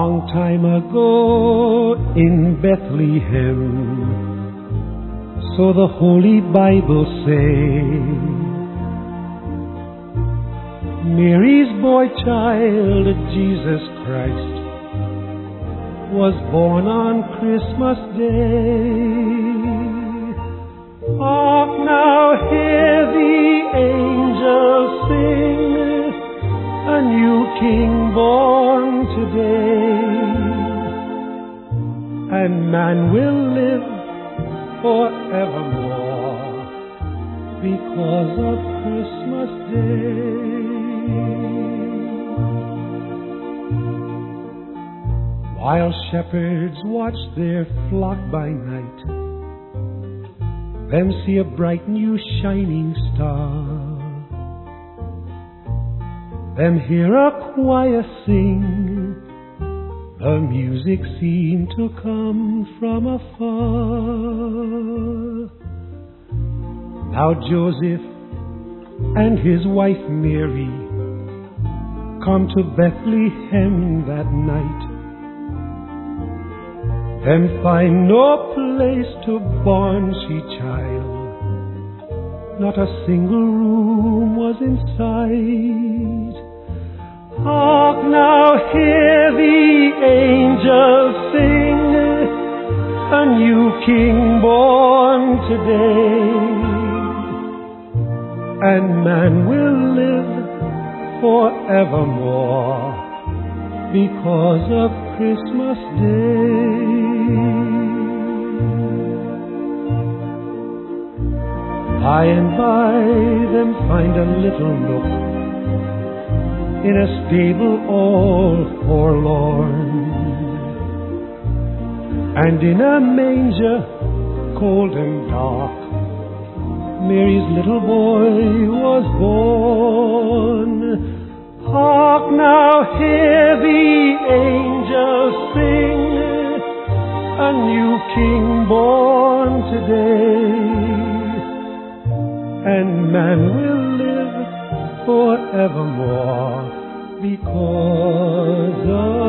Long time ago in Bethlehem, so the Holy Bible say, Mary's boy child, Jesus Christ, was born on Christmas Day. Hark now, hear the angels sing, a new King born today, and man will live forevermore because of Christmas Day. While shepherds watch their flock by night, them see a bright new shining star, them hear a choir sing, the music seemed to come from afar. Now Joseph and his wife Mary come to Bethlehem that night, them find no place to born she child, not a single room was in sight. Hark now, hear the angels sing, a new King born today, and man will live forevermore because of Christmas Day. By and by them find a little nook in a stable all forlorn, and in a manger cold and dark Mary's little boy was born. Hark now, hear the angels sing, a new King born today, and man will live forevermore because of